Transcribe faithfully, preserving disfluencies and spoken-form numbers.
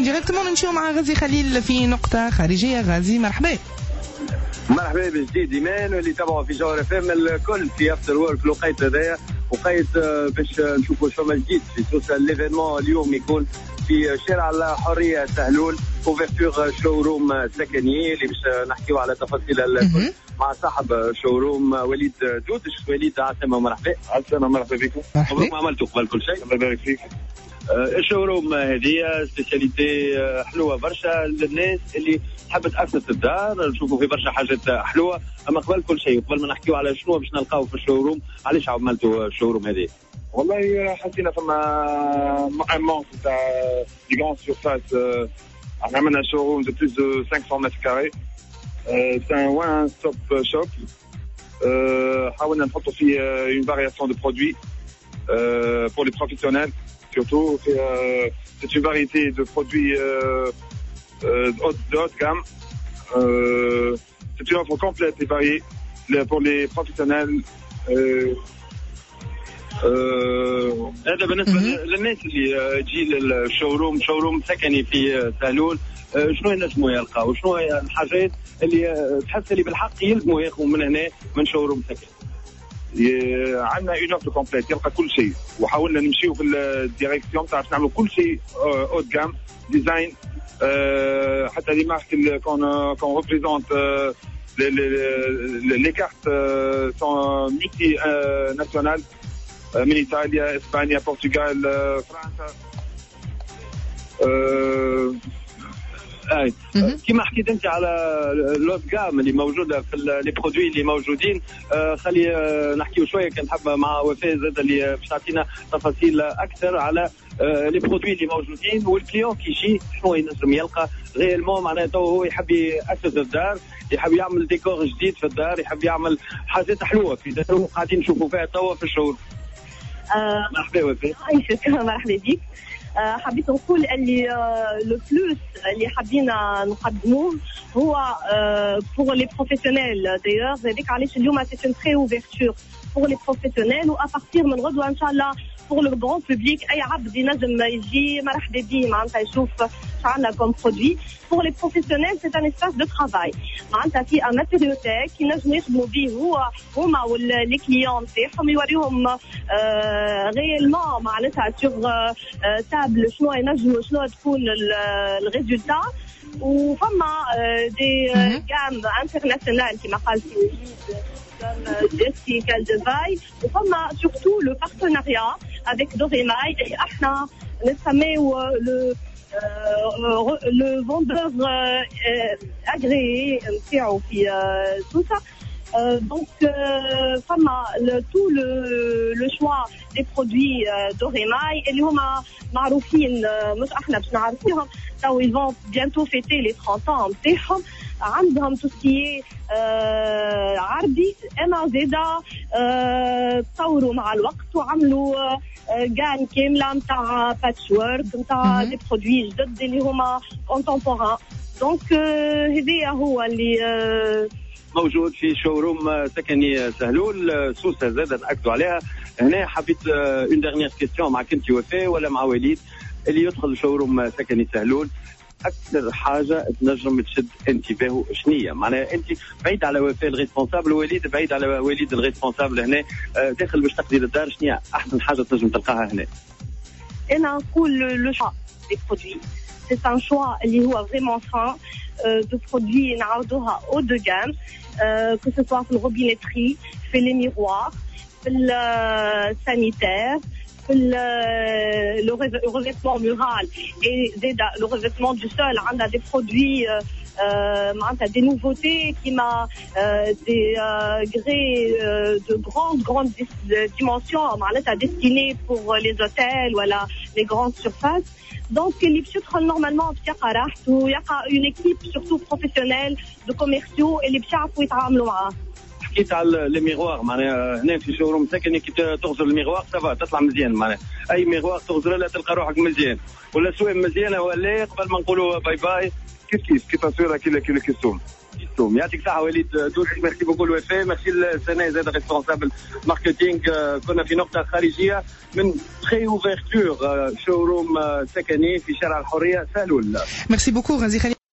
ديريكتومون نمشيو مع غازي خليل في نقطة خارجية. غازي مرحبا. مرحبا بجديد ايمان واللي تابعوا في جوهر اف ام الكل في افتر وورك الوقيت هذايا وقيت باش نشوفوا شو ما جديد في سوسه ليفينمون اليوم يكون في شارع الحريه سهلول اوفرتور شوروم سكني اللي باش نحكيو على تفاصيل الكل مع صاحب شوروم وليد دودش. وليد عسلامة مرحبا. عسلامة مرحبا بكم. مبروك ما عملتوا قبل كل شيء. الله يبارك فيك. الشوروم هذه سبيشاليتي حلوه برشا للناس اللي تحب تاسس الدار. نشوفوا في برشا حاجات حلوه، اما قبل كل شيء قبل ما نحكيو على شنو باش نلقاو في الشوروم علاش عملتوا الشوروم هذه؟ والله حسينا فما مون تاع دي غران سورفاس. عملنا شوروم دو بلوس دو خمسمية متر كاري. سي ان وان ستوب شوب. حاولنا نحطوا فيه اون فارياسيون دو برودوي pour les professionnels. Surtout, c'est, euh, c'est une variété de produits euh, euh, de, haute, de haute gamme. Euh, c'est une offre complète et variée pour les professionnels. هذا بالنسبة للناس اللي تجي للشوروم شوروم سكني في سهلول، شنو ينجموا يلقاو؟ شنو هي الحاجات اللي تحس اللي بالحق يلزموا ياخذوا من هنا من شوروم سكني؟ عندنا اون اوفر كومبليت يلقى كل شيء، وحاولنا نمشيو في الديريكسيون تاع باش نعملوا كل شيء اوت جام ديزاين. أه حتى لي مارك كون كون ريبريزونت لي كارت سون ملتي ناسيونال من ايطاليا اسبانيا برتغال فرنسا. أه اي كيما حكيت انت على لوت جام اللي موجوده في لي برودوي اللي موجودين. آه خلي آه نحكيو شويه كان حابه مع وفاء زاد اللي باش تعطينا تفاصيل اكثر على آه لي برودوي اللي موجودين والكليون كي يجي شنو ينجم يلقى غيالمون. معناتها هو يحب ياسس الدار، يحب يعمل ديكور جديد في الدار، يحب يعمل حاجات حلوه في داره قاعدين نشوفوا فيها توا في الشهور. آه مرحبا وفاء. عايشك مرحبا بك. حبيت نقول اللي لو بلوس اللي حبينا نقدموه هو pour les professionnels d'ailleurs. هذيك علاش اليوم c'est une très ouverture pour les professionnels و à partir من غدوه ان شاء الله pour le grand public اي عبد ينجم يجي مرحبا به معناتها يشوف شعلنا كوم برودوي. pour les professionnels c'est un espace de travail معناتها في ان ماتيريوتيك ينجموا يخدموا به هو هما واللي كليون تاعهم يوريهم غيالمون معناتها سور تابل شنو ينجموا شنو تكون الريزولتا. وفما دي جام انترناسيونال كما قال Jessie Caldevay. وفما surtout le partenariat avec Dorémail et احنا نسميو le le vendeur agréé نتاعو في سوسة. donc فما tout le le choix des produits Dorémail اللي هما معروفين مش احنا باش نعرفوهم تو ils vont bientôt fêter les trente ans نتاعهم. عندهم توسكي آه عربي اما زيدا آه تطوروا مع الوقت وعملوا آه جان كامله نتاع باتشورك نتاع دي برودوي جدد اللي هما كونتمبوران. دونك آه هذايا هو اللي آه موجود في شوروم سكني سهلول. سوسه زاد ناكدوا عليها هنا. حبيت اون ديرنيير كيستيون معك انت وفاء ولا مع وليد اللي يدخل شوروم سكني سهلول اكثر حاجه تنجم تشد انتباهه شنية؟ معناها انت بعيد على وفاء الريسبونسابل وليد بعيد على وليد الريسبونسابل هنا داخل باش تقدير الدار شنية احسن حاجه تنجم تلقاها هنا؟ انا نقول لو شوا دي برودوي سي ان شوا اللي هو فريمون فران دو برودوي نعاودوها او دو جام كو سو سوا في الروبينيتري في لي ميروار في السانيتير le revêtement mural et le revêtement du sol. On a des produits, euh, des nouveautés qui m'a euh, des euh, grès euh, de grandes grandes dimensions, destinés pour les hôtels ou voilà, les grandes surfaces. Donc les psychologues normalement il y a une équipe surtout professionnelle de commerciaux et les psychologues يتعاملوا معاه. حكيت على لي ميغوار معناها هنا في شوروم سكني كي تغزر الميغوار سافا تطلع مزيان معناها اي ميغوار تغزر لا تلقى روحك مزيان ولا سواء مزيانه ولا قبل ما نقولوا باي باي كيف كيف كيف تصوير كي كي كيسوم يعطيك الصحة وليد دوسي ميرسي بوكو الوفاء ميرسي السنة زاد ريسبونسابل ماركتينغ كنا في نقطة خارجية من تري اوفرتور شوروم سكني في شارع الحرية سالول. ميرسي بوكو غازي خليل.